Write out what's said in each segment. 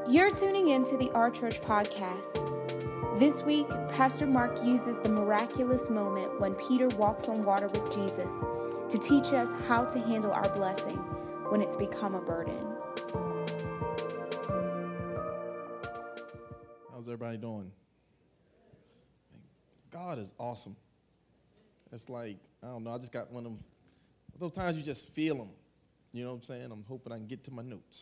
You're tuning in to the Our Church podcast. This week, Pastor Mark uses the miraculous moment when Peter walks on water with Jesus to teach us how to handle our blessing when it's become a burden. How's everybody doing? God is awesome. It's like, I don't know, I just got one of them, those times you just feel them. You know what I'm saying? I'm hoping I can get to my notes.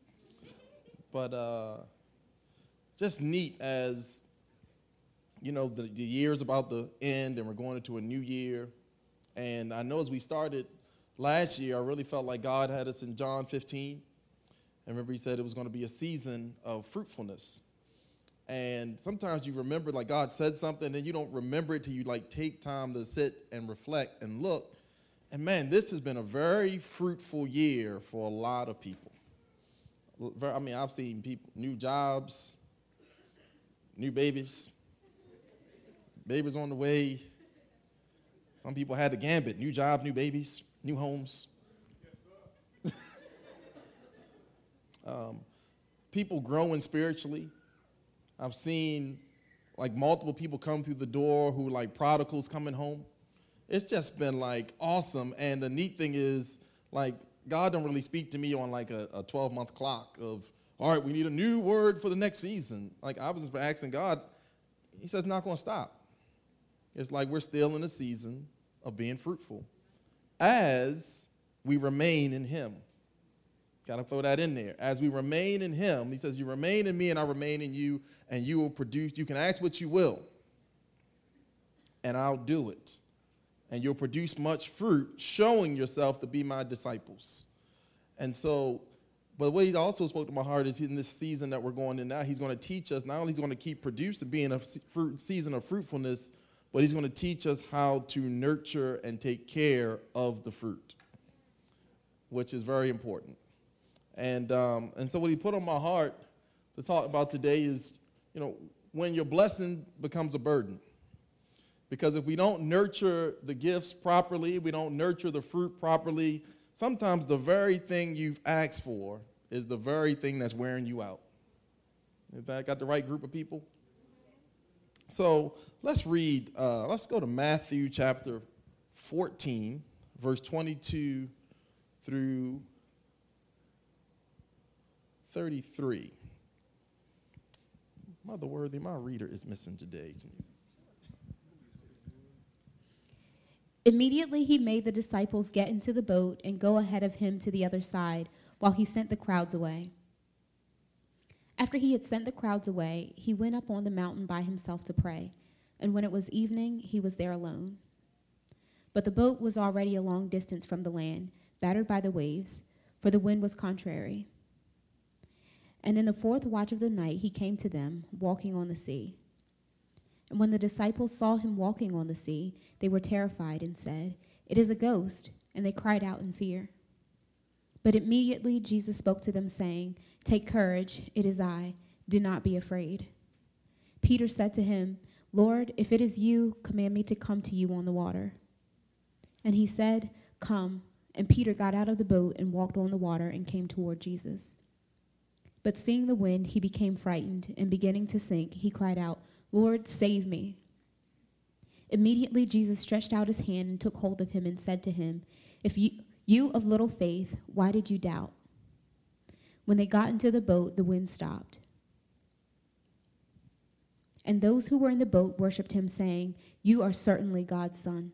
But just neat as, you know, the year's about to end and we're going into a new year. And I know as we started last year, I really felt like God had us in John 15. And remember he said it was going to be a season of fruitfulness. And sometimes you remember, like God said something and you don't remember it till you like take time to sit and reflect and look. And man, this has been a very fruitful year for a lot of people. I mean, I've seen people, new jobs, new babies on the way. Some people had the gambit, new jobs, new babies, new homes. Yes, sir. People growing spiritually. I've seen like multiple people come through the door who like prodigals coming home. It's just been like awesome. And the neat thing is like God don't really speak to me on like a 12-month clock of, all right, we need a new word for the next season. Like I was just asking God, he says not going to stop. It's like we're still in a season of being fruitful as we remain in him. Got to throw that in there. As we remain in him, he says, you remain in me and I remain in you, and you will produce, you can ask what you will, and I'll do it. And you'll produce much fruit, showing yourself to be my disciples. And so, but what he also spoke to my heart is in this season that we're going in now, he's going to teach us, not only he's going to keep producing, being a season of fruitfulness, but he's going to teach us how to nurture and take care of the fruit, which is very important. And so what he put on my heart to talk about today is, you know, when your blessing becomes a burden. Because if we don't nurture the gifts properly, we don't nurture the fruit properly, sometimes the very thing you've asked for is the very thing that's wearing you out. If I got the right group of people? So let's read, let's go to Matthew chapter 14, verse 22 through 33. Mother Worthy, my reader is missing today. Immediately he made the disciples get into the boat and go ahead of him to the other side, while he sent the crowds away. After he had sent the crowds away, he went up on the mountain by himself to pray, and when it was evening, he was there alone. But the boat was already a long distance from the land, battered by the waves, for the wind was contrary. And in the fourth watch of the night he came to them, walking on the sea. And when the disciples saw him walking on the sea, they were terrified and said, "It is a ghost," and they cried out in fear. But immediately Jesus spoke to them, saying, "Take courage, it is I. Do not be afraid." Peter said to him, "Lord, if it is you, command me to come to you on the water." And he said, "Come." And Peter got out of the boat and walked on the water and came toward Jesus. But seeing the wind, he became frightened, and beginning to sink, he cried out, "Lord, save me." Immediately Jesus stretched out his hand and took hold of him and said to him, "If you of little faith, why did you doubt?" When they got into the boat, the wind stopped. And those who were in the boat worshipped him, saying, "You are certainly God's Son."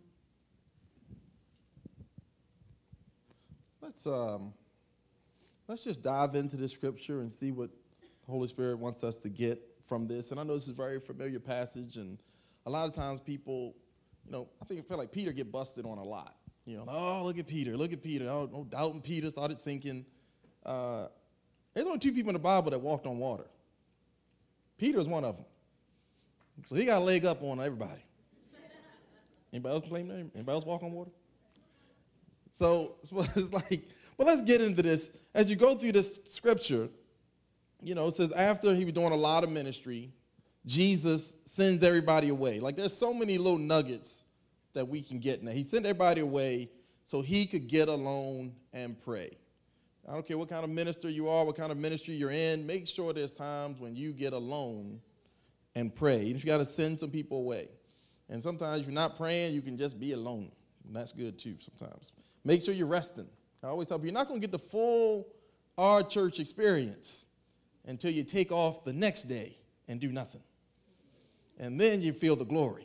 Let's just dive into this scripture and see what the Holy Spirit wants us to get from this. And I know this is a very familiar passage, and a lot of times people, you know, I feel like Peter get busted on a lot. You know, oh, look at Peter. Oh, no doubting Peter started sinking. There's only two people in the Bible that walked on water. Peter's one of them. So he got a leg up on everybody. Anybody else claim that? Anybody else walk on water? So it's like, but let's get into this. As you go through this scripture, you know, it says after he was doing a lot of ministry, Jesus sends everybody away. Like there's so many little nuggets that we can get now. He sent everybody away so he could get alone and pray. I don't care what kind of minister you are, what kind of ministry you're in, make sure there's times when you get alone and pray. If you got to send some people away. And sometimes if you're not praying, you can just be alone. And that's good too sometimes. Make sure you're resting. I always tell people, you're not going to get the full Our Church experience until you take off the next day and do nothing. And then you feel the glory.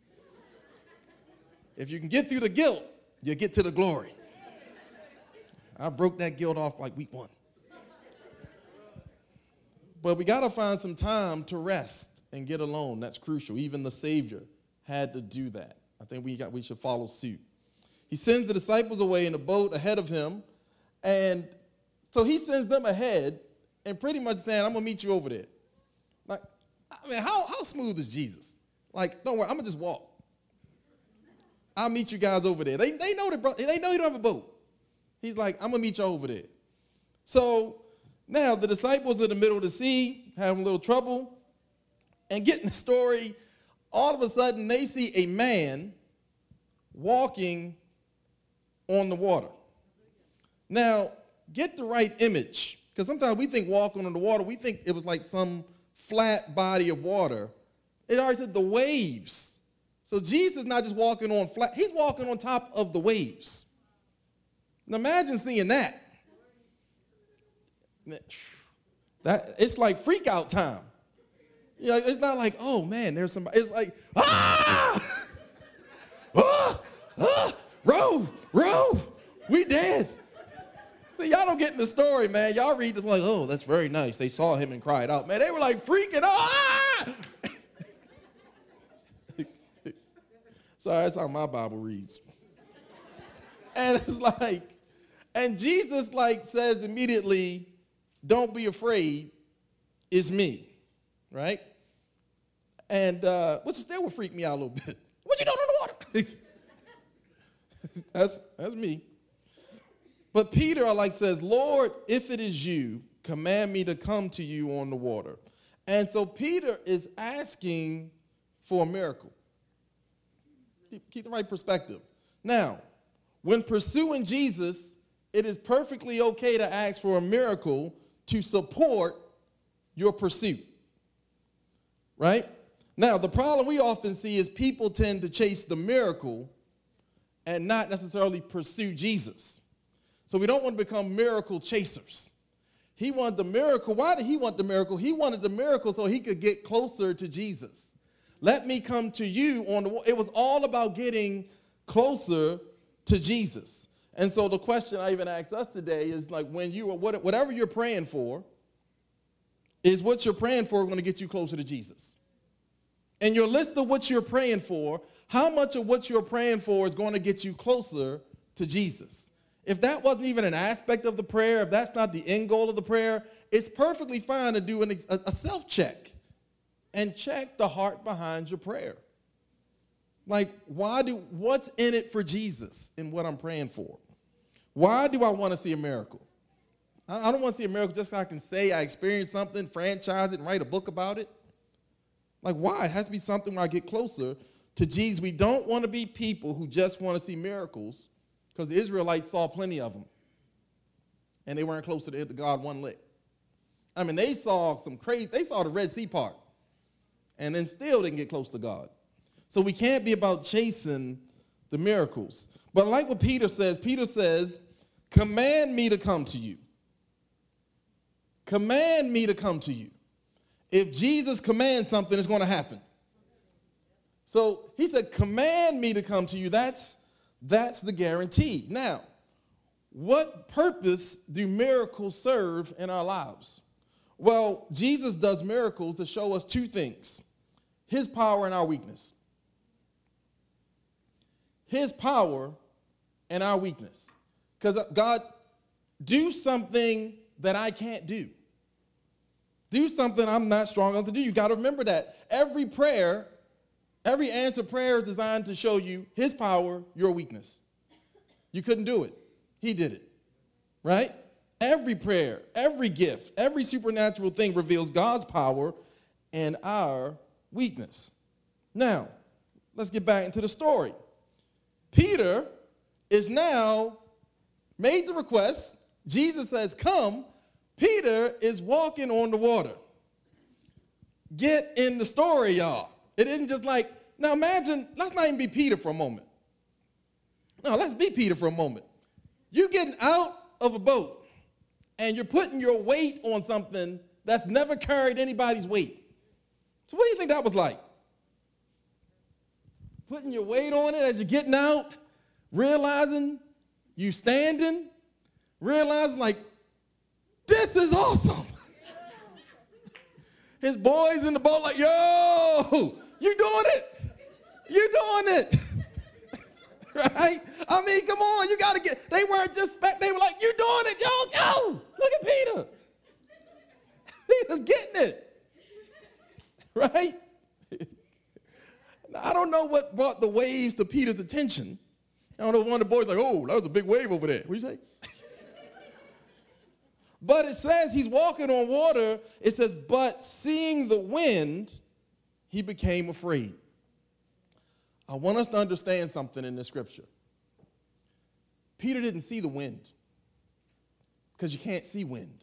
If you can get through the guilt, you get to the glory. I broke that guilt off like week 1. But we got to find some time to rest and get alone. That's crucial. Even the Savior had to do that. I think we should follow suit. He sends the disciples away in a boat ahead of him. And so he sends them ahead and pretty much saying, I'm going to meet you over there. Like, I mean, how smooth is Jesus? Like, don't worry, I'm going to just walk. I'll meet you guys over there. They know they know you don't have a boat. He's like, I'm going to meet you over there. So now the disciples are in the middle of the sea, having a little trouble, and getting the story, all of a sudden they see a man walking on the water. Now, get the right image, because sometimes we think walking on the water, we think it was like some flat body of water. It already said the waves. So Jesus is not just walking on flat, he's walking on top of the waves. Now imagine seeing that. It's like freak out time. You know, it's not like, oh man, there's somebody. It's like, row, we dead. See, y'all don't get in the story, man. Y'all read it like, oh, that's very nice. They saw him and cried out. Man, they were like freaking out. Sorry, that's how my Bible reads. And it's like, and Jesus like says immediately, don't be afraid, it's me, right? And which still would freak me out a little bit. What you doing on the water? That's me. But Peter like says, Lord, if it is you, command me to come to you on the water. And so Peter is asking for a miracle. Keep the right perspective. Now, when pursuing Jesus, it is perfectly okay to ask for a miracle to support your pursuit. Right? Now, the problem we often see is people tend to chase the miracle and not necessarily pursue Jesus. So we don't want to become miracle chasers. He wanted the miracle. Why did he want the miracle? He wanted the miracle so he could get closer to Jesus. Let me come to you on the water. It was all about getting closer to Jesus. And so the question I even asked us today is like, when you are whatever you're praying for, is what you're praying for going to get you closer to Jesus? And your list of what you're praying for, how much of what you're praying for is going to get you closer to Jesus? If that wasn't even an aspect of the prayer, if that's not the end goal of the prayer, it's perfectly fine to do a self-check and check the heart behind your prayer. Like, what's in it for Jesus in what I'm praying for? Why do I want to see a miracle? I don't want to see a miracle just so I can say I experienced something, franchise it, and write a book about it. Like, why? It has to be something where I get closer to Jesus. We don't want to be people who just want to see miracles, because the Israelites saw plenty of them, and they weren't closer to God one lick. I mean, they saw the Red Sea part, and then still didn't get close to God. So we can't be about chasing the miracles. But like what Peter says, command me to come to you. Command me to come to you. If Jesus commands something, it's going to happen. So he said, command me to come to you. That's the guarantee. Now, what purpose do miracles serve in our lives? Well, Jesus does miracles to show us two things: his power and our weakness. His power and our weakness. Because God, do something that I can't do. Do something I'm not strong enough to do. You got to remember that. Every answered prayer is designed to show you his power, your weakness. You couldn't do it. He did it. Right? Every prayer, every gift, every supernatural thing reveals God's power and our weakness. Now, let's get back into the story. Peter is now made the request. Jesus says, come. Peter is walking on the water. Get in the story, y'all. It isn't just like, now imagine, let's not even be Peter for a moment. No, let's be Peter for a moment. You're getting out of a boat, and you're putting your weight on something that's never carried anybody's weight. So what do you think that was like? Putting your weight on it as you're getting out, realizing you standing, realizing like, this is awesome. His boys in the boat like, yo, you doing it? You doing it? Right? I mean, come on, you got to get, they weren't just, they were like, you doing it, yo, look at Peter. Peter's getting it. Right? Now, I don't know what brought the waves to Peter's attention. I don't know if one of the boys like, oh, that was a big wave over there. What do you say? But it says he's walking on water. It says, but seeing the wind, he became afraid. I want us to understand something in this scripture. Peter didn't see the wind because you can't see wind.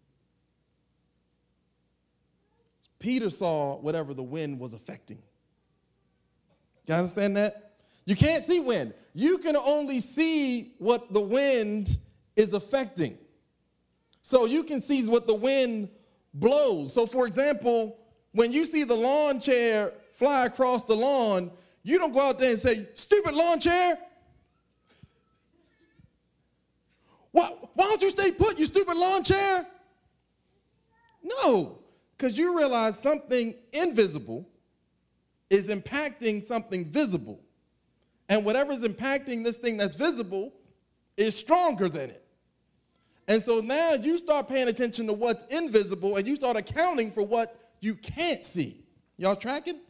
Peter saw whatever the wind was affecting. You understand that? You can't see wind. You can only see what the wind is affecting. So you can see what the wind blows. So for example, when you see the lawn chair fly across the lawn, you don't go out there and say, stupid lawn chair. Why don't you stay put, you stupid lawn chair? No, because you realize something invisible is impacting something visible. And whatever's impacting this thing that's visible is stronger than it. And so now you start paying attention to what's invisible and you start accounting for what you can't see. Y'all tracking?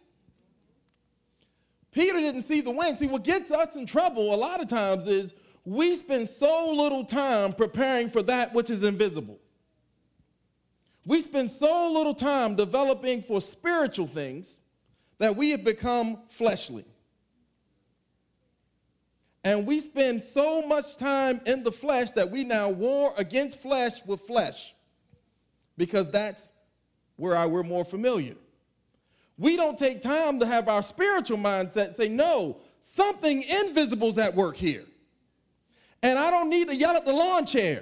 Peter didn't see the wind. See, what gets us in trouble a lot of times is we spend so little time preparing for that which is invisible. We spend so little time developing for spiritual things that we have become fleshly. And we spend so much time in the flesh that we now war against flesh with flesh because that's where we're more familiar. We don't take time to have our spiritual mindset say, no, something invisible's at work here. And I don't need to yell at the lawn chair.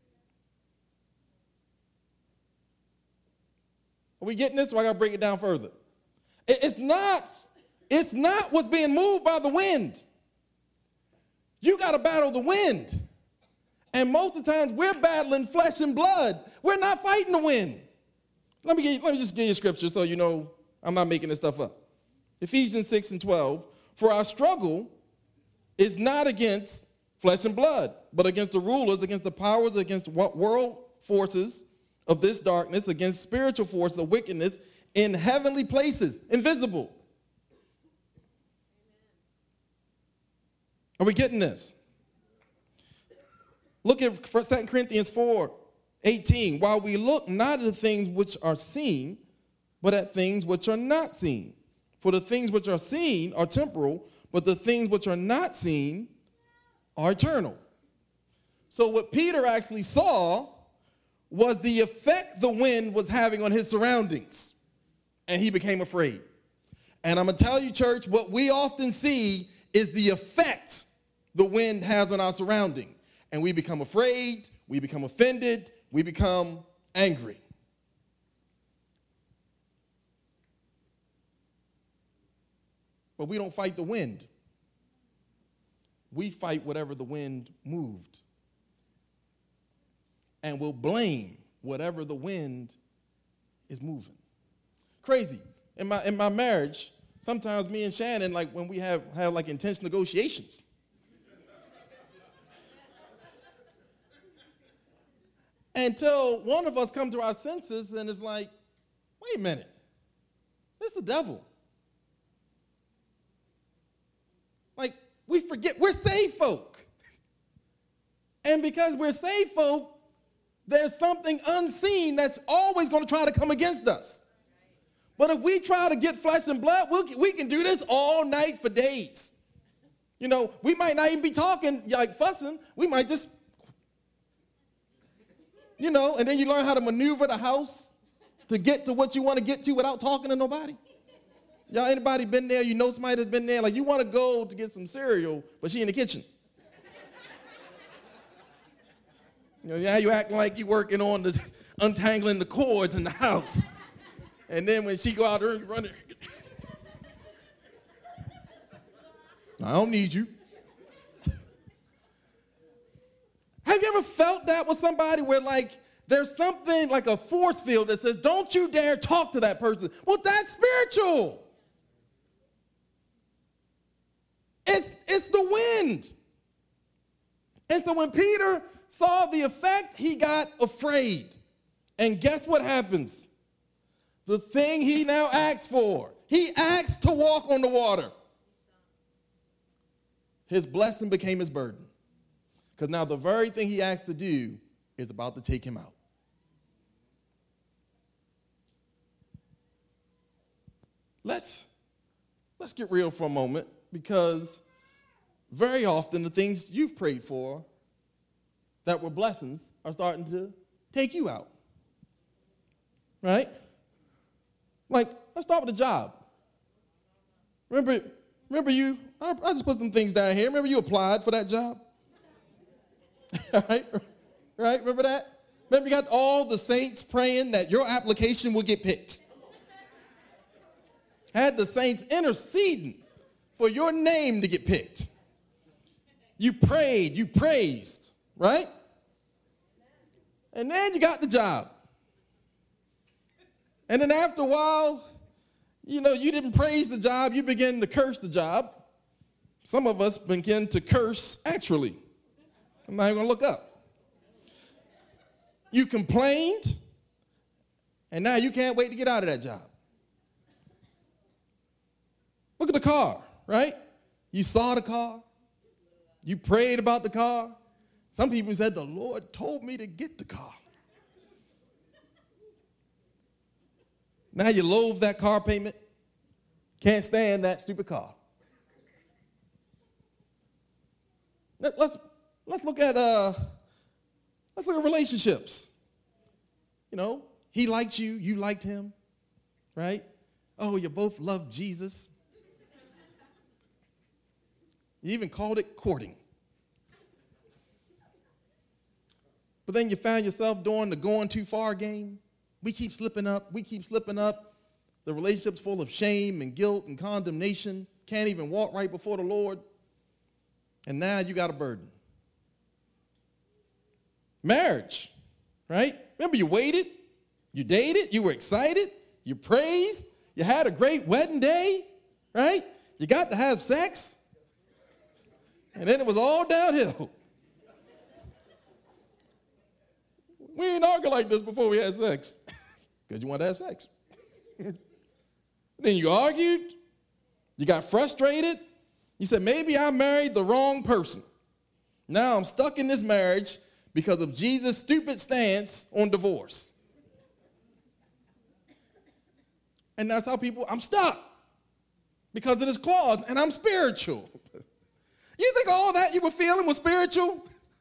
Are we getting this? Or I got to break it down further. It's not what's being moved by the wind. You got to battle the wind. And most of the times we're battling flesh and blood. We're not fighting the wind. Let me just give you a scripture so you know I'm not making this stuff up. Ephesians 6:12, for our struggle is not against flesh and blood, but against the rulers, against the powers, against world forces of this darkness, against spiritual forces of wickedness in heavenly places, invisible. Are we getting this? Look at 2 Corinthians 4:18. While we look not at the things which are seen, but at things which are not seen. For the things which are seen are temporal, but the things which are not seen are eternal. So what Peter actually saw was the effect the wind was having on his surroundings, and he became afraid. And I'm going to tell you, church, what we often see is the effect the wind has on our surrounding. And we become afraid, we become offended, we become angry. But we don't fight the wind. We fight whatever the wind moved. And we'll blame whatever the wind is moving. Crazy. In my marriage, sometimes me and Shannon, like when we have like intense negotiations, until one of us come to our senses and is like, wait a minute, this is the devil. Like, we forget we're saved folk. And because we're saved folk, there's something unseen that's always going to try to come against us. But if we try to get flesh and blood, we can do this all night for days. You know, we might not even be talking, like fussing. We might just, You know, and then you learn how to maneuver the house to get to what you want to get to without talking to nobody. Y'all, anybody been there? You know somebody that's been there? Like, you want to go to get some cereal, but she in the kitchen. You know, now you acting like you working on the untangling the cords in the house. And then when she go out there, you run there. I don't need you. Have you ever felt that with somebody where, like, there's something like a force field that says, don't you dare talk to that person? Well, that's spiritual. It's the wind. And so when Peter saw the effect, he got afraid. And guess what happens? The thing he now asks for, he asks to walk on the water. His blessing became his burden. Because now the very thing he asked to do is about to take him out. Let's get real for a moment, because very often the things you've prayed for that were blessings are starting to take you out. Right? Like, let's start with the job. Remember you, I just put some things down here. Remember you applied for that job? Right? Remember that? Remember you got all the saints praying that your application will get picked. Had the saints interceding for your name to get picked. You prayed, you praised, right? And then you got the job. And then after a while, you know, you didn't praise the job, you begin to curse the job. Some of us begin to curse actually. I'm not even gonna look up. You complained, and now you can't wait to get out of that job. Look at the car, right? You saw the car. You prayed about the car. Some people said, the Lord told me to get the car. Now you loathe that car payment. Can't stand that stupid car. Let's look at relationships. You know, he liked you, you liked him, right? Oh, you both loved Jesus. You even called it courting. But then you found yourself doing the going too far game. We keep slipping up. The relationship's full of shame and guilt and condemnation. Can't even walk right before the Lord. And now you got a burden. Marriage, right? Remember, you waited, you dated, you were excited, you praised, you had a great wedding day, right? You got to have sex. And then it was all downhill. We ain't argued like this before we had sex. Because you wanted to have sex. Then you argued. You got frustrated. You said, maybe I married the wrong person. Now I'm stuck in this marriage because of Jesus' stupid stance on divorce. And that's how I'm stuck because of this clause, and I'm spiritual. You think all that you were feeling was spiritual?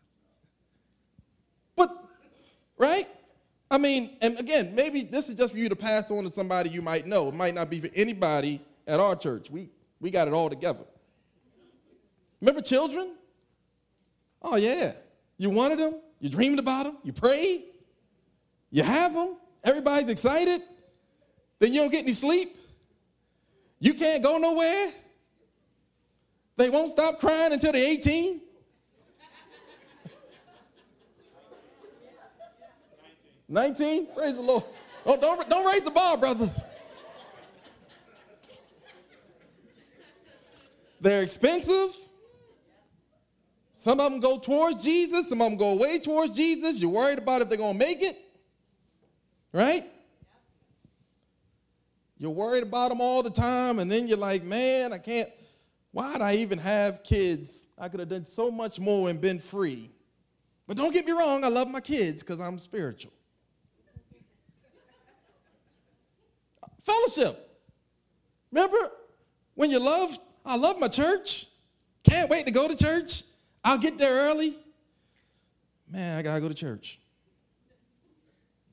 But, right? I mean, and again, maybe this is just for you to pass on to somebody you might know. It might not be for anybody at our church. We got it all together. Remember children? Oh, yeah. You wanted them. You dreamed about them. You prayed. You have them. Everybody's excited. Then you don't get any sleep. You can't go nowhere. They won't stop crying until they're 18. 19? Praise the Lord. Don't raise the bar, brother. They're expensive. Some of them go towards Jesus. Some of them go away towards Jesus. You're worried about if they're going to make it. Right? You're worried about them all the time, and then you're like, man, I can't. Why'd I even have kids? I could have done so much more and been free. But don't get me wrong, I love my kids because I'm spiritual. Fellowship. Remember when I love my church. Can't wait to go to church. I'll get there early. Man, I got to go to church.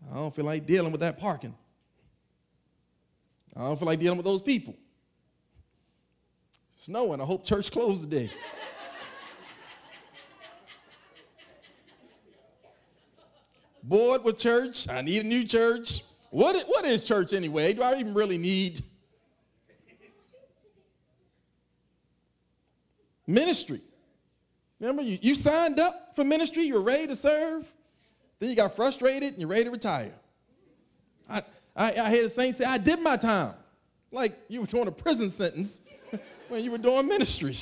I don't feel like dealing with that parking. I don't feel like dealing with those people. It's snowing. I hope church closed today. Bored with church. I need a new church. What is church anyway? Do I even really need ministry? Remember, you signed up for ministry. You were ready to serve. Then you got frustrated and you're ready to retire. I hear the saints say, I did my time. Like you were doing a prison sentence when you were doing ministry.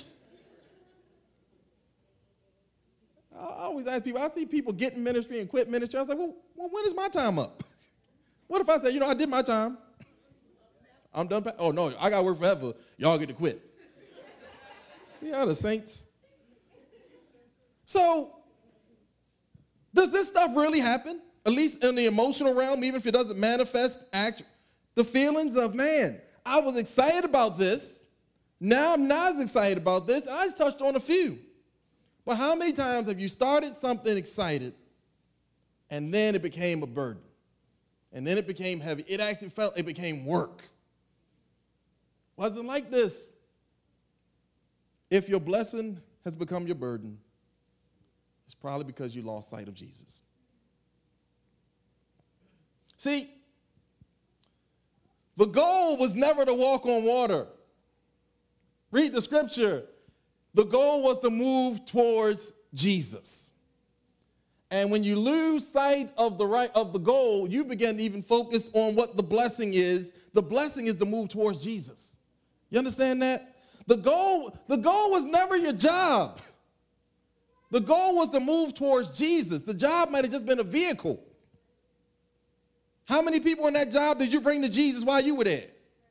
I always ask people, I see people get in ministry and quit ministry. I was like, well, when is my time up? What if I say, I did my time. I'm done. Oh, no, I got to work forever. Y'all get to quit. See how the saints. So, does this stuff really happen? At least in the emotional realm, even if it doesn't manifest the feelings of, man, I was excited about this. Now I'm not as excited about this. And I just touched on a few. But how many times have you started something excited and then it became a burden? And then it became heavy. It became work. Wasn't like this. If your blessing has become your burden, it's probably because you lost sight of Jesus. See, the goal was never to walk on water. Read the scripture. The goal was to move towards Jesus. And when you lose sight of the goal, you begin to even focus on what the blessing is. The blessing is to move towards Jesus. You understand that? The goal was never your job. The goal was to move towards Jesus. The job might have just been a vehicle. How many people in that job did you bring to Jesus while you were there?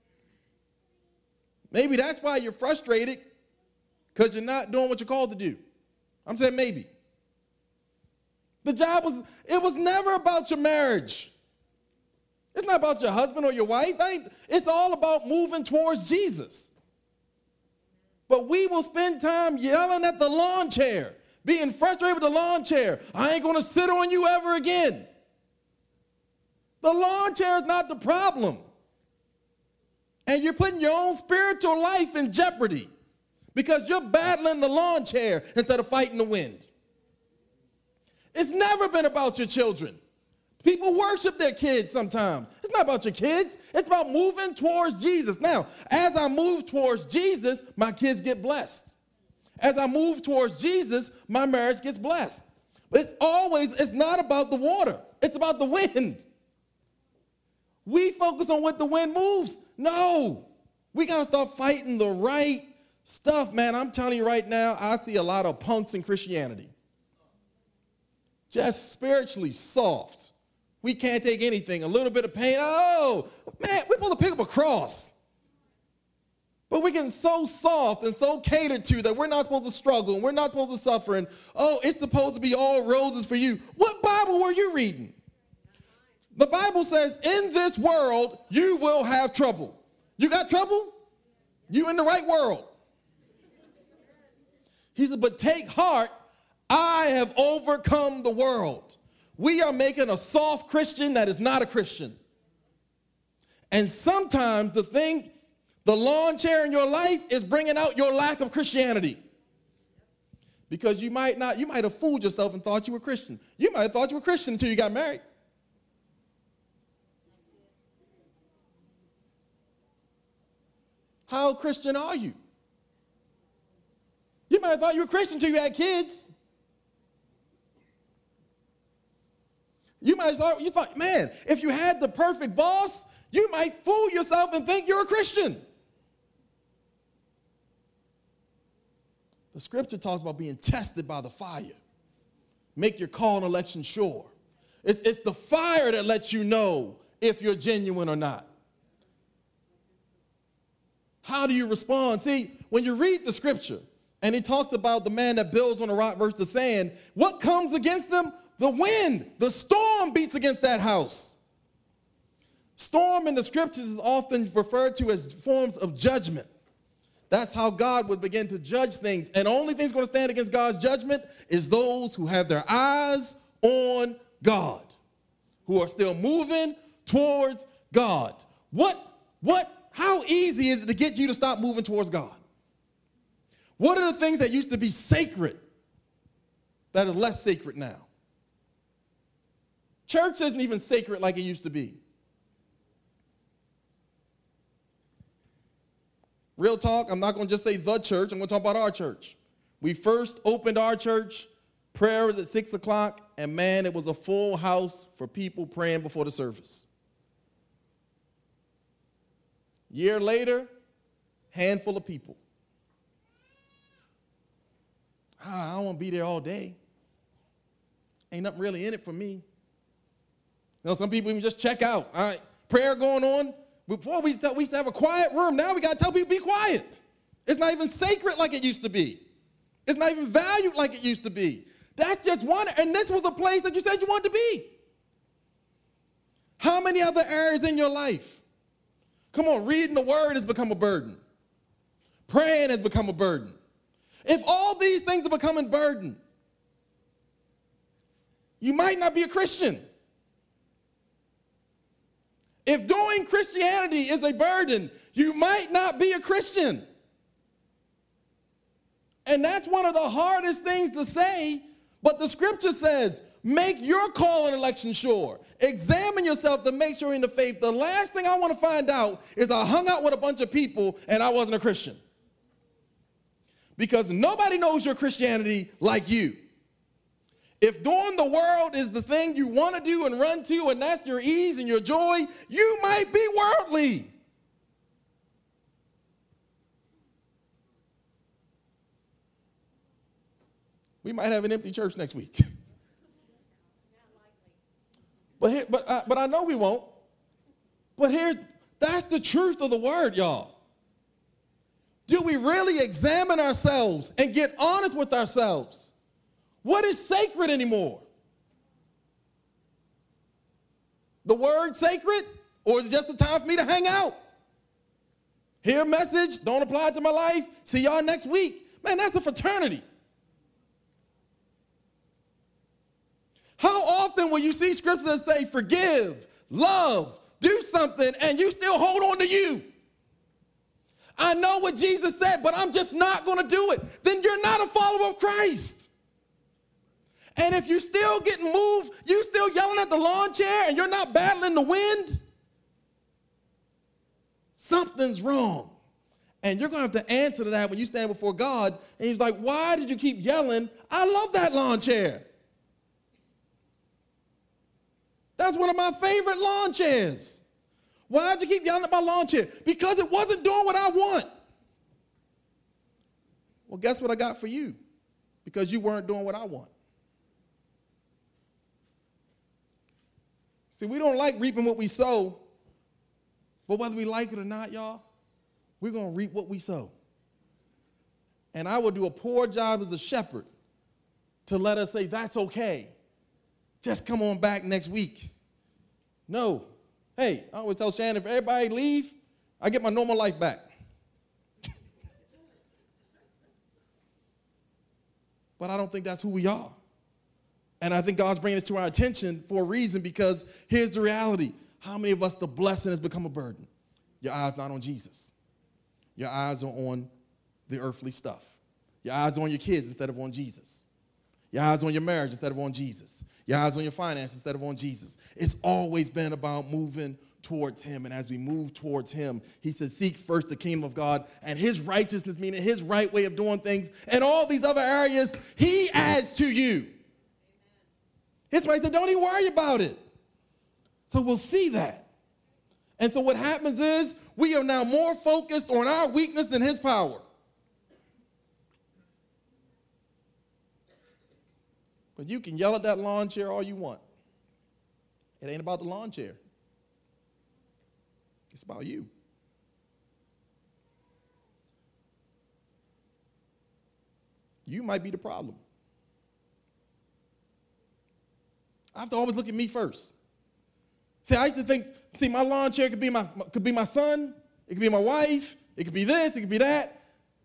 Maybe that's why you're frustrated, because you're not doing what you're called to do. I'm saying maybe. The job was never about your marriage. It's not about your husband or your wife. It's all about moving towards Jesus. But we will spend time yelling at the lawn chair, being frustrated with the lawn chair. I ain't going to sit on you ever again. The lawn chair is not the problem. And you're putting your own spiritual life in jeopardy because you're battling the lawn chair instead of fighting the wind. It's never been about your children. People worship their kids sometimes. It's not about your kids. It's about moving towards Jesus. Now, as I move towards Jesus, my kids get blessed. As I move towards Jesus, my marriage gets blessed. But it's not about the water. It's about the wind. We focus on what the wind moves. No. We got to start fighting the right stuff, man. I'm telling you right now, I see a lot of punks in Christianity. Just spiritually soft. We can't take anything. A little bit of pain. Oh, man, we're supposed to pick up a cross. But we're getting so soft and so catered to that we're not supposed to struggle and we're not supposed to suffer. And, it's supposed to be all roses for you. What Bible were you reading? The Bible says, in this world, you will have trouble. You got trouble? You in the right world. He said, but take heart, I have overcome the world. We are making a soft Christian that is not a Christian. And sometimes the lawn chair in your life is bringing out your lack of Christianity. Because you might have fooled yourself and thought you were Christian. You might have thought you were Christian until you got married. How Christian are you? You might have thought you were Christian until you had kids. You thought, man, if you had the perfect boss, you might fool yourself and think you're a Christian. The scripture talks about being tested by the fire. Make your call and election sure. It's the fire that lets you know if you're genuine or not. How do you respond? See, when you read the scripture, and he talks about the man that builds on the rock versus the sand, what comes against them? The wind, the storm beats against that house. Storm in the scriptures is often referred to as forms of judgment. That's how God would begin to judge things. And the only thing that's going to stand against God's judgment is those who have their eyes on God, who are still moving towards God. How easy is it to get you to stop moving towards God? What are the things that used to be sacred that are less sacred now? Church isn't even sacred like it used to be. Real talk, I'm not going to just say the church, I'm going to talk about our church. We first opened our church, prayer was at 6 o'clock, and man, it was a full house for people praying before the service. Year later, handful of people. I don't want to be there all day. Ain't nothing really in it for me. Some people even just check out. All right, prayer going on. Before we used to have a quiet room. Now we got to tell people be quiet. It's not even sacred like it used to be. It's not even valued like it used to be. That's just one, and this was a place that you said you wanted to be. How many other areas in your life? Come on, reading the word has become a burden. Praying has become a burden. If all these things are becoming a burden, you might not be a Christian. If doing Christianity is a burden, you might not be a Christian. And that's one of the hardest things to say, but the scripture says, make your call and election sure. Examine yourself to make sure you're in the faith. The last thing I want to find out is I hung out with a bunch of people and I wasn't a Christian. Because nobody knows your Christianity like you. If doing the world is the thing you want to do and run to, and that's your ease and your joy, you might be worldly. We might have an empty church next week. But I know we won't. But that's the truth of the word, y'all. Do we really examine ourselves and get honest with ourselves? What is sacred anymore? The word sacred? Or is it just a time for me to hang out? Hear a message, don't apply it to my life, see y'all next week. Man, that's a fraternity. How often will you see scriptures that say forgive, love, do something, and you still hold on to you? I know what Jesus said, but I'm just not going to do it. Then you're not a follower of Christ. And if you're still getting moved, you still yelling at the lawn chair, and you're not battling the wind, something's wrong. And you're going to have to answer to that when you stand before God. And he's like, why did you keep yelling? I love that lawn chair. That's one of my favorite lawn chairs. Why did you keep yelling at my lawn chair? Because it wasn't doing what I want. Well, guess what I got for you? Because you weren't doing what I want. See, we don't like reaping what we sow, but whether we like it or not, y'all, we're going to reap what we sow. And I will do a poor job as a shepherd to let us say, that's okay. Just come on back next week. No. Hey, I always tell Shannon, if everybody leave, I get my normal life back. But I don't think that's who we are. And I think God's bringing this to our attention for a reason, because here's the reality. How many of us the blessing has become a burden? Your eyes not on Jesus. Your eyes are on the earthly stuff. Your eyes are on your kids instead of on Jesus. Your eyes on your marriage instead of on Jesus. Your eyes on your finances instead of on Jesus. It's always been about moving towards him. And as we move towards him, he says, seek first the kingdom of God and his righteousness, meaning his right way of doing things. And all these other areas, he adds to you. His way said, don't even worry about it. So we'll see that. And so what happens is we are now more focused on our weakness than his power. But you can yell at that lawn chair all you want. It ain't about the lawn chair. It's about you. You might be the problem. I have to always look at me first. See, I used to think, my lawn chair could be my son, it could be my wife, it could be this, it could be that.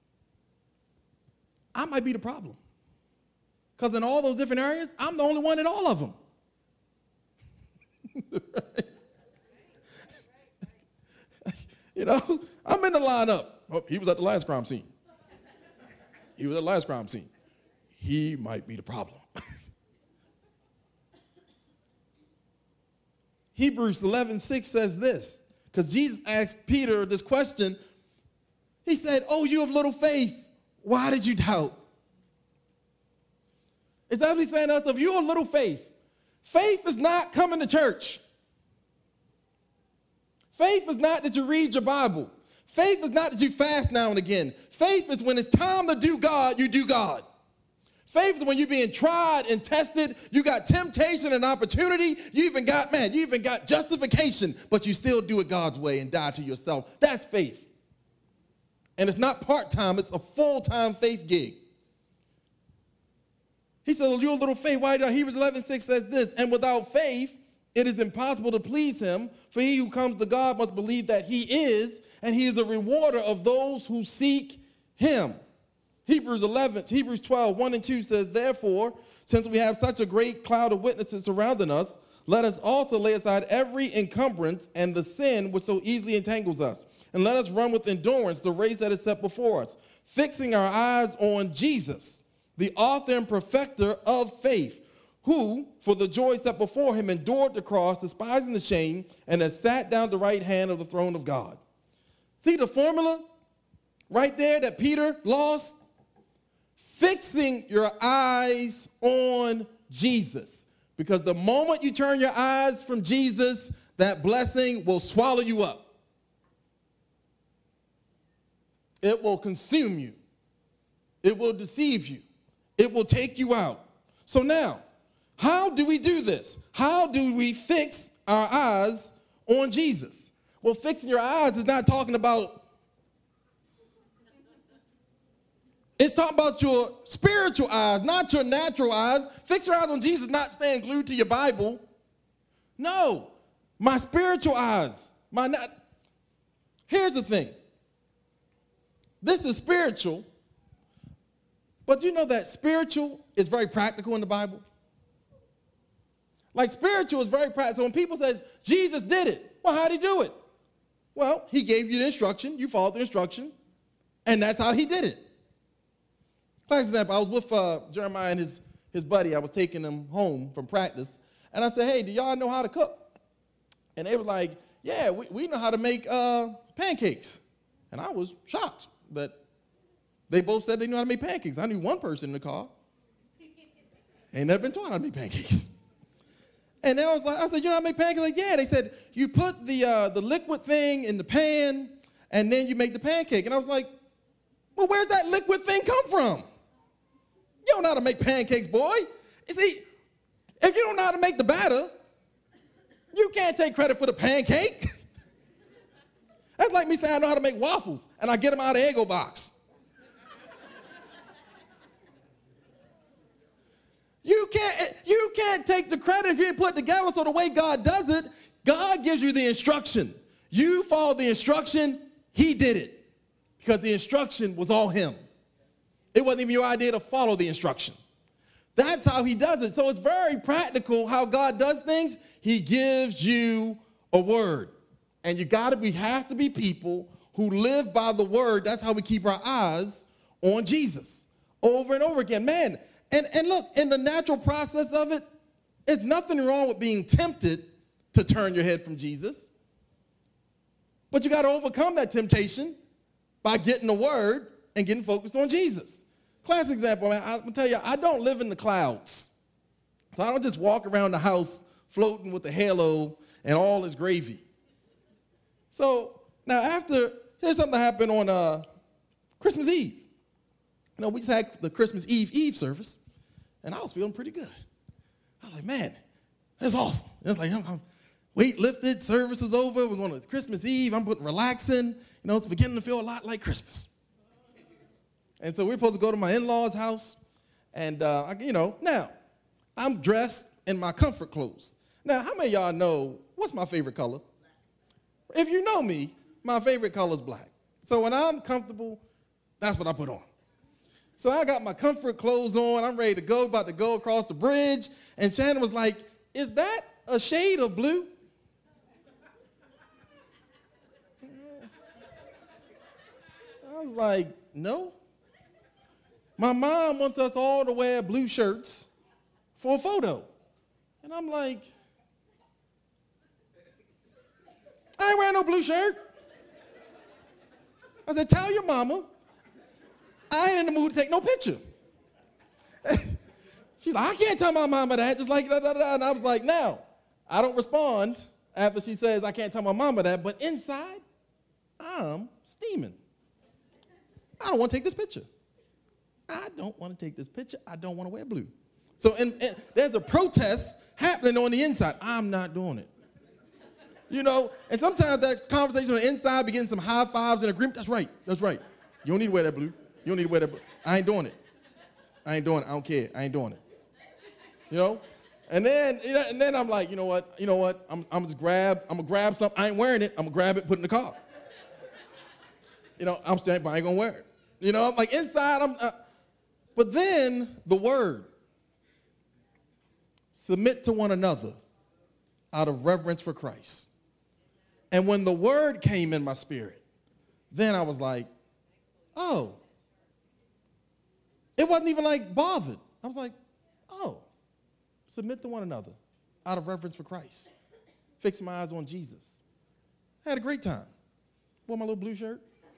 I might be the problem. Because in all those different areas, I'm the only one in all of them. You know, I'm in the lineup. Oh, he was at the last crime scene. He was at the last crime scene. He might be the problem. Hebrews 11:6 says this, because Jesus asked Peter this question. He said, "Oh, you have little faith. Why did you doubt?" Is that what he's saying to us? If you have little faith, faith is not coming to church. Faith is not that you read your Bible. Faith is not that you fast now and again. Faith is when it's time to do God, you do God. Faith is when you're being tried and tested. You got temptation and opportunity. You even got justification, but you still do it God's way and die to yourself. That's faith. And it's not part-time, it's a full-time faith gig. He said, "Well, you have little faith." Why? Hebrews 11:6 says this, "And without faith, it is impossible to please him. For he who comes to God must believe that he is, and he is a rewarder of those who seek him." Hebrews 12, 1 and 2 says, "Therefore, since we have such a great cloud of witnesses surrounding us, let us also lay aside every encumbrance and the sin which so easily entangles us. And let us run with endurance the race that is set before us, fixing our eyes on Jesus, the author and perfecter of faith, who, for the joy set before him, endured the cross, despising the shame, and has sat down at the right hand of the throne of God." See the formula right there that Peter lost? Fixing your eyes on Jesus. Because the moment you turn your eyes from Jesus, that blessing will swallow you up. It will consume you. It will deceive you. It will take you out. So now, how do we do this? How do we fix our eyes on Jesus? Well, fixing your eyes is not talking about, it's talking about your spiritual eyes, not your natural eyes. Fix your eyes on Jesus, not staying glued to your Bible. No, my spiritual eyes. Here's the thing. This is spiritual, but you know that spiritual is very practical in the Bible? Like spiritual is very practical. So when people say, Jesus did it, well, how'd he do it? Well, he gave you the instruction, you followed the instruction, and that's how he did it. For example, I was with Jeremiah and his buddy. I was taking them home from practice, and I said, "Hey, do y'all know how to cook?" And they were like, "Yeah, we know how to make pancakes." And I was shocked, but they both said they knew how to make pancakes. I knew one person in the car ain't never been taught how to make pancakes. And I said, "You know how to make pancakes?" Like, yeah. They said, "You put the liquid thing in the pan, and then you make the pancake." And I was like, "Well, where's that liquid thing come from? You don't know how to make pancakes, boy." You see, if you don't know how to make the batter, you can't take credit for the pancake. That's like me saying I know how to make waffles, and I get them out of the Eggo box. You can't take the credit if you didn't put it together. So the way God does it, God gives you the instruction. You follow the instruction, he did it. Because the instruction was all him. It wasn't even your idea to follow the instruction. That's how he does it. So it's very practical how God does things. He gives you a word. And we have to be people who live by the word. That's how we keep our eyes on Jesus over and over again. Man, and look, in the natural process of it, there's nothing wrong with being tempted to turn your head from Jesus. But you got to overcome that temptation by getting the word and getting focused on Jesus. Classic example, man, I'm going to tell you, I don't live in the clouds. So I don't just walk around the house floating with the halo and all is gravy. So now here's something that happened on Christmas Eve. You know, we just had the Christmas Eve service, and I was feeling pretty good. I was like, man, that's awesome. It's like, I'm weight lifted, service is over, we're going to Christmas Eve, I'm relaxing. You know, it's beginning to feel a lot like Christmas. And so we're supposed to go to my in-laws' house, and, now, I'm dressed in my comfort clothes. Now, how many of y'all know what's my favorite color? If you know me, my favorite color is black. So when I'm comfortable, that's what I put on. So I got my comfort clothes on. I'm ready to go, about to go across the bridge. And Shannon was like, is that a shade of blue. I was like, no. My mom wants us all to wear blue shirts for a photo. And I'm like, I ain't wearing no blue shirt. I said, tell your mama, I ain't in the mood to take no picture. She's like, I can't tell my mama that, just like da-da-da. And I was like, now, I don't respond after she says I can't tell my mama that, but inside, I'm steaming. I don't want to take this picture. I don't want to take this picture. I don't want to wear blue. So and there's a protest happening on the inside. I'm not doing it. You know, and sometimes that conversation on the inside be getting some high fives and agreement. That's right. That's right. You don't need to wear that blue. You don't need to wear that blue. I ain't doing it. I ain't doing it. I don't care. I ain't doing it. You know? And then I'm like, you know what? I'm gonna grab something. I ain't wearing it. I'm gonna grab it, put it in the car. You know, I'm standing, but I ain't gonna wear it. You know, like inside, but then the word, submit to one another out of reverence for Christ. And when the word came in my spirit, then I was like, oh. It wasn't even like bothered. I was like, oh, submit to one another out of reverence for Christ. Fix my eyes on Jesus. I had a great time. Wore my little blue shirt.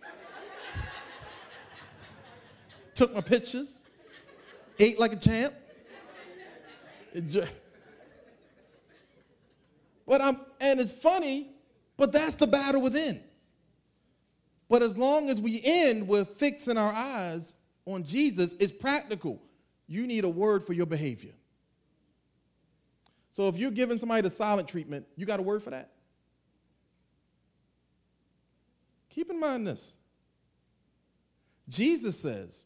Took my pictures. Ate like a champ. And it's funny, but that's the battle within. But as long as we end with fixing our eyes on Jesus, it's practical. You need a word for your behavior. So if you're giving somebody the silent treatment, you got a word for that? Keep in mind this. Jesus says,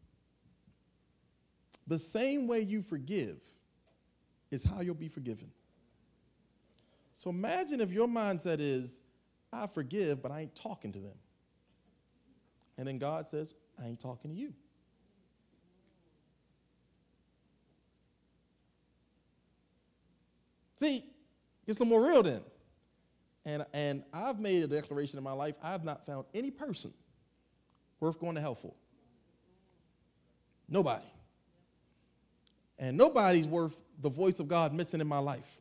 the same way you forgive is how you'll be forgiven. So imagine if your mindset is, I forgive, but I ain't talking to them. And then God says, I ain't talking to you. See, it gets a little more real then. And I've made a declaration in my life, I have not found any person worth going to hell for. Nobody. And nobody's worth the voice of God missing in my life.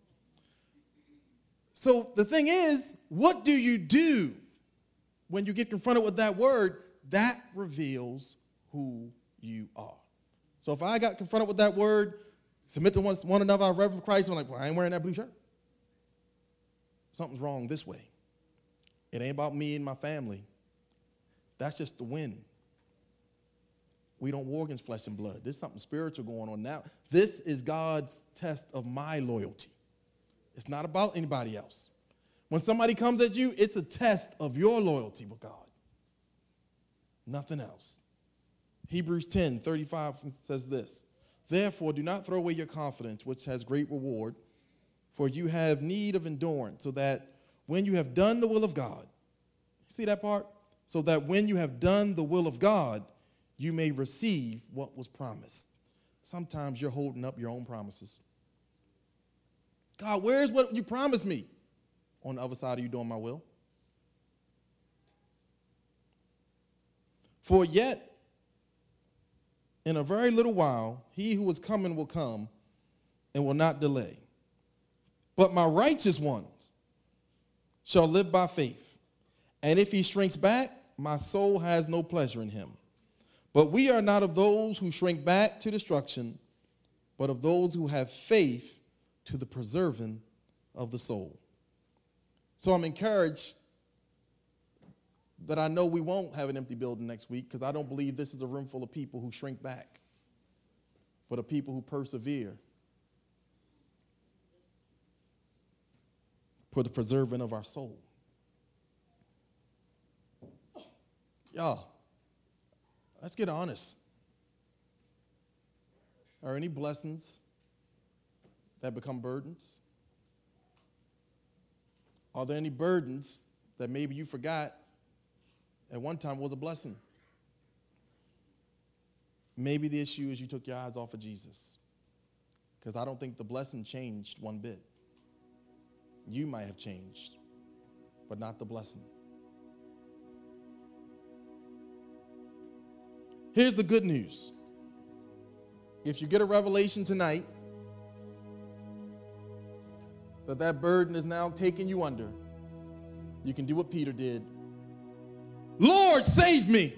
So the thing is, what do you do when you get confronted with that word? That reveals who you are. So if I got confronted with that word, submit to one another out of reverence for Christ, I'm like, well, I ain't wearing that blue shirt. Something's wrong this way. It ain't about me and my family. That's just the wind. We don't war against flesh and blood. There's something spiritual going on now. This is God's test of my loyalty. It's not about anybody else. When somebody comes at you, it's a test of your loyalty with God. Nothing else. Hebrews 10:35 says this. Therefore, do not throw away your confidence, which has great reward, for you have need of endurance, so that when you have done the will of God, see that part? So that when you have done the will of God, you may receive what was promised. Sometimes you're holding up your own promises. God, where's what you promised me? On the other side of you doing my will. For yet, in a very little while, he who is coming will come and will not delay. But my righteous ones shall live by faith. And if he shrinks back, my soul has no pleasure in him. But we are not of those who shrink back to destruction, but of those who have faith to the preserving of the soul. So I'm encouraged that I know we won't have an empty building next week, because I don't believe this is a room full of people who shrink back, but of people who persevere for the preserving of our soul. Y'all, let's get honest. Are any blessings that become burdens? Are there any burdens that maybe you forgot at one time was a blessing? Maybe the issue is you took your eyes off of Jesus, because I don't think the blessing changed one bit. You might have changed, but not the blessing. Here's the good news. If you get a revelation tonight that burden is now taking you under, you can do what Peter did. Lord, save me.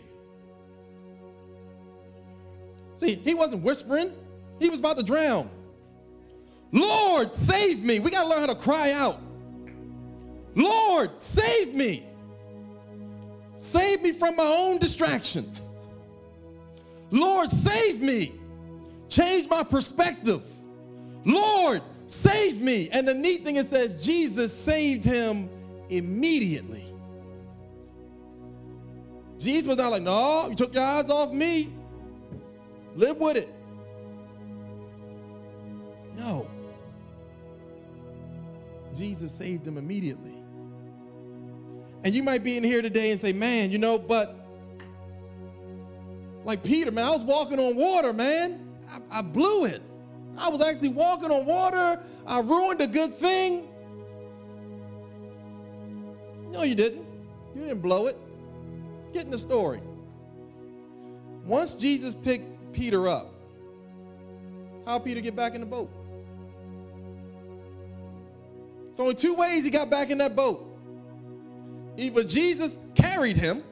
See, he wasn't whispering. He was about to drown. Lord, save me. We got to learn how to cry out. Lord, save me. Save me from my own distraction. Lord, save me. Change my perspective. Lord, save me. And the neat thing, it says Jesus saved him immediately. Jesus was not like, no, you took your eyes off me. Live with it. No. Jesus saved him immediately. And you might be in here today and say, man, but like Peter, man, I was walking on water, man. I blew it. I was actually walking on water. I ruined a good thing. No, you didn't. You didn't blow it. Get in the story. Once Jesus picked Peter up, how'd Peter get back in the boat? There's only two ways he got back in that boat. Either Jesus carried him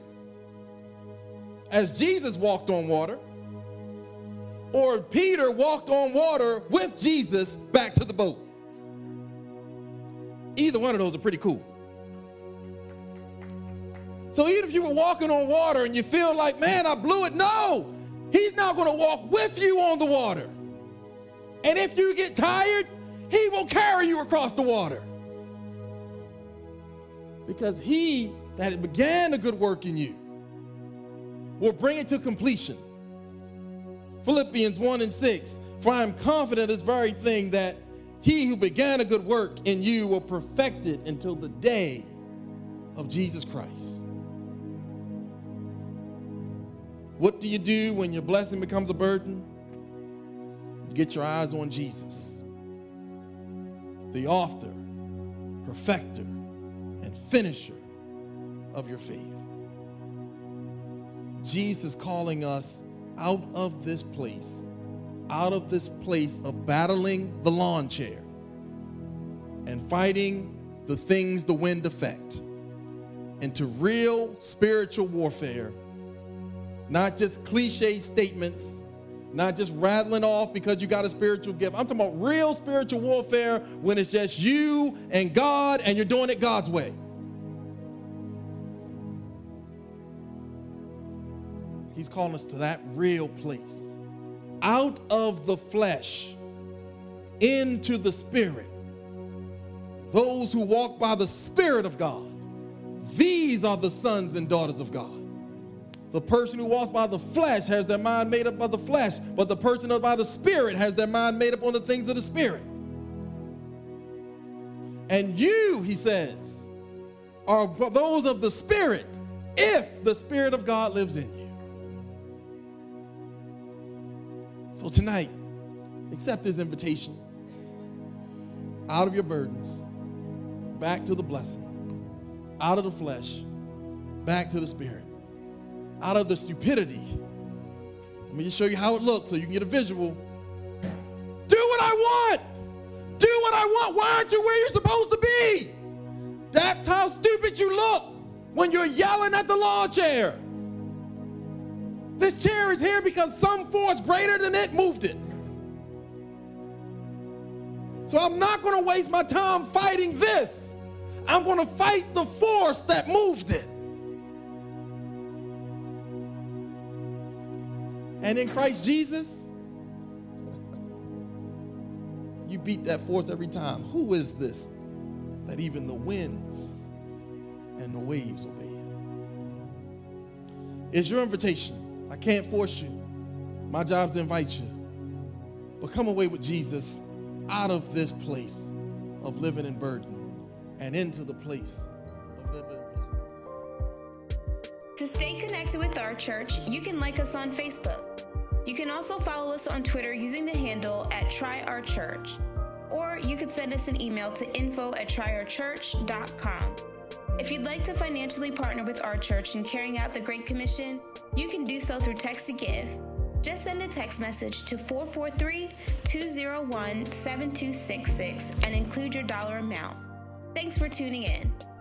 as Jesus walked on water, or Peter walked on water with Jesus back to the boat. Either one of those are pretty cool. So even if you were walking on water and you feel like, man, I blew it, no, he's now going to walk with you on the water. And if you get tired, he will carry you across the water. Because he that began a good work in you will bring it to completion. Philippians 1:6, for I am confident this very thing, that he who began a good work in you will perfect it until the day of Jesus Christ. What do you do when your blessing becomes a burden? You get your eyes on Jesus, the author, perfecter, and finisher of your faith. Jesus calling us out of this place of battling the lawn chair and fighting the things the wind affect, into real spiritual warfare. Not just cliche statements, not just rattling off because you got a spiritual gift. I'm talking about real spiritual warfare when it's just you and God and you're doing it God's way. He's calling us to that real place. Out of the flesh, into the spirit. Those who walk by the Spirit of God, these are the sons and daughters of God. The person who walks by the flesh has their mind made up by the flesh, but the person who by the Spirit has their mind made up on the things of the Spirit. And you, he says, are those of the Spirit, if the Spirit of God lives in you. So tonight, accept his invitation. Out of your burdens, back to the blessing. Out of the flesh, back to the Spirit. Out of the stupidity. Let me just show you how it looks so you can get a visual. Do what I want. Do what I want. Why aren't you where you're supposed to be? That's how stupid you look when you're yelling at the lawn chair. This chair is here because some force greater than it moved it. So I'm not going to waste my time fighting this. I'm going to fight the force that moved it. And in Christ Jesus, you beat that force every time. Who is this that even the winds and the waves obey him? It's your invitation. I can't force you. My job is to invite you. But come away with Jesus out of this place of living in burden and into the place of living in blessing. To stay connected with our church, you can like us on Facebook. You can also follow us on Twitter using the handle @TryOurChurch. or you could send us an email to info@tryourchurch.com. If you'd like to financially partner with our church in carrying out the Great Commission, you can do so through Text to Give. Just send a text message to 443-201-7266 and include your dollar amount. Thanks for tuning in.